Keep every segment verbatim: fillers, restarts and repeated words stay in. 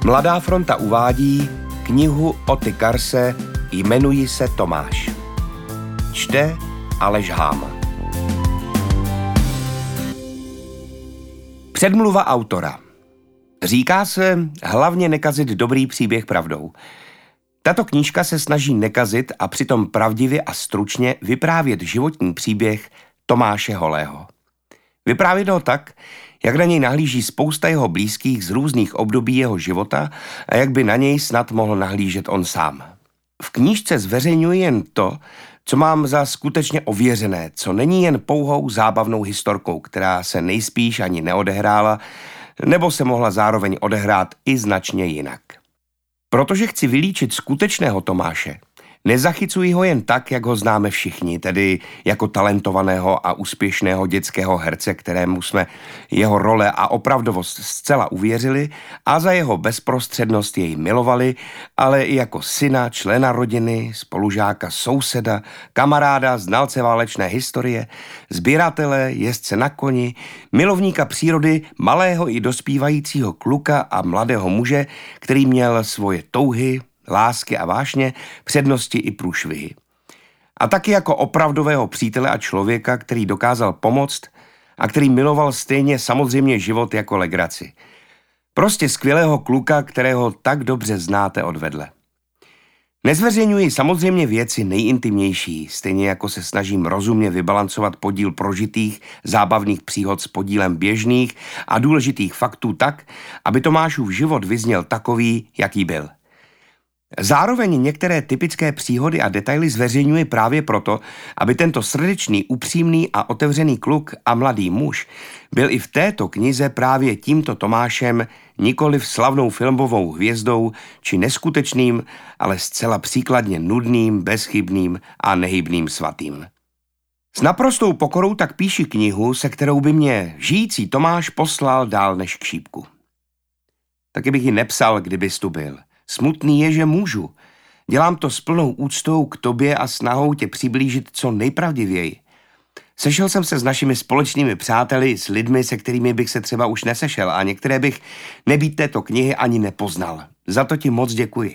Mladá fronta uvádí knihu Oty Karse Jmenuji se Tomáš. Čte Aleš Háma. Předmluva autora. Říká se hlavně nekazit dobrý příběh pravdou. Tato knížka se snaží nekazit a přitom pravdivě a stručně vyprávět životní příběh Tomáše Holého. Vyprávět ho tak, jak na něj nahlíží spousta jeho blízkých z různých období jeho života a jak by na něj snad mohl nahlížet on sám. V knížce zveřejňuji jen to, co mám za skutečně ověřené, co není jen pouhou zábavnou historkou, která se nejspíš ani neodehrála, nebo se mohla zároveň odehrát i značně jinak. Protože chci vylíčit skutečného Tomáše, nezachycuji ho jen tak, jak ho známe všichni, tedy jako talentovaného a úspěšného dětského herce, kterému jsme jeho role a opravdovost zcela uvěřili a za jeho bezprostřednost jej milovali, ale i jako syna, člena rodiny, spolužáka, souseda, kamaráda, znalce válečné historie, sběratele, jezdce na koni, milovníka přírody, malého i dospívajícího kluka a mladého muže, který měl svoje touhy, lásky a vášně, přednosti i průšvihy. A taky jako opravdového přítele a člověka, který dokázal pomoct a který miloval stejně samozřejmě život jako legraci. Prostě skvělého kluka, kterého tak dobře znáte odvedle. Nezveřejňuji samozřejmě věci nejintimnější, stejně jako se snažím rozumně vybalancovat podíl prožitých, zábavných příhod s podílem běžných a důležitých faktů tak, aby Tomášův život vyzněl takový, jaký byl. Zároveň některé typické příhody a detaily zveřejňuji právě proto, aby tento srdečný, upřímný a otevřený kluk a mladý muž byl i v této knize právě tímto Tomášem, nikoliv slavnou filmovou hvězdou či neskutečným, ale zcela příkladně nudným, bezchybným a nehybným svatým. S naprostou pokorou tak píši knihu, se kterou by mě žijící Tomáš poslal dál než k šípku. Taky bych ji nepsal, kdybys tu byl. Smutný je, že můžu. Dělám to s plnou úctou k tobě a snahou tě přiblížit co nejpravdivěji. Sešel jsem se s našimi společnými přáteli, s lidmi, se kterými bych se třeba už nesešel a některé bych nebýt této knihy ani nepoznal. Za to ti moc děkuji.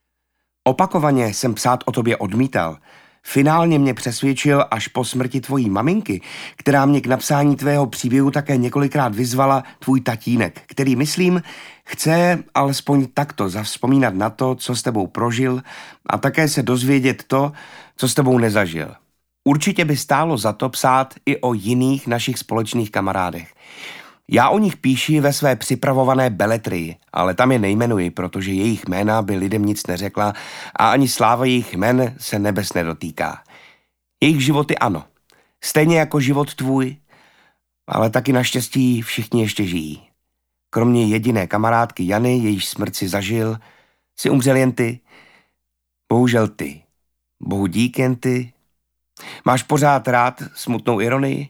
Opakovaně jsem psát o tobě odmítal. Finálně mě přesvědčil až po smrti tvojí maminky, která mě k napsání tvého příběhu také několikrát vyzvala, tvůj tatínek, který, myslím, chce alespoň takto zavzpomínat na to, co s tebou prožil a také se dozvědět to, co s tebou nezažil. Určitě by stálo za to psát i o jiných našich společných kamarádech. Já o nich píši ve své připravované beletrii, ale tam je nejmenuji, protože jejich jména by lidem nic neřekla a ani sláva jejich jmen se nebes nedotýká. Jejich životy ano, stejně jako život tvůj, ale taky naštěstí všichni ještě žijí. Kromě jediné kamarádky Jany, jejíž smrt si zažil, si umřel jen ty. Bohužel ty. Bohu dík jen ty. Máš pořád rád smutnou ironii?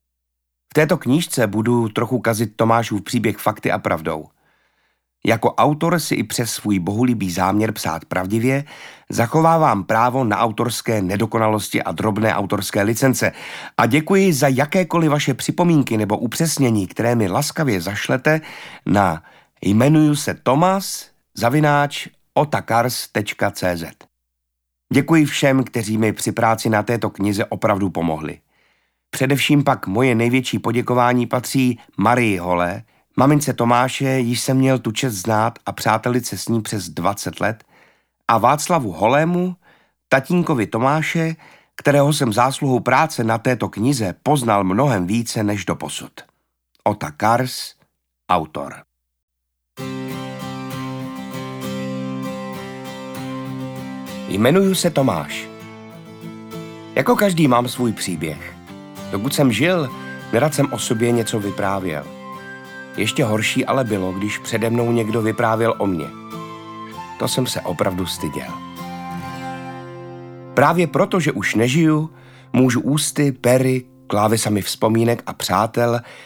V této knížce budu trochu kazit Tomášův příběh fakty a pravdou. Jako autor si i přes svůj bohulibý záměr psát pravdivě zachovávám právo na autorské nedokonalosti a drobné autorské licence a děkuji za jakékoliv vaše připomínky nebo upřesnění, které mi laskavě zašlete na jmenuji se Tomas zavináč otakars tečka cé zet. Děkuji všem, kteří mi při práci na této knize opravdu pomohli. Především pak moje největší poděkování patří Marii Holé, mamince Tomáše, již jsem měl tu čest znát a přátelit se s ní přes dvacet let, a Václavu Holému, tatínkovi Tomáše, kterého jsem zásluhou práce na této knize poznal mnohem více než doposud. Ota Kars, autor. Jmenuji se Tomáš. Jako každý mám svůj příběh. Dokud jsem žil, nerad jsem o sobě něco vyprávěl. Ještě horší ale bylo, když přede mnou někdo vyprávěl o mně. To jsem se opravdu styděl. Právě proto, že už nežiju, můžu ústy, pery, klávesami vzpomínek a přátel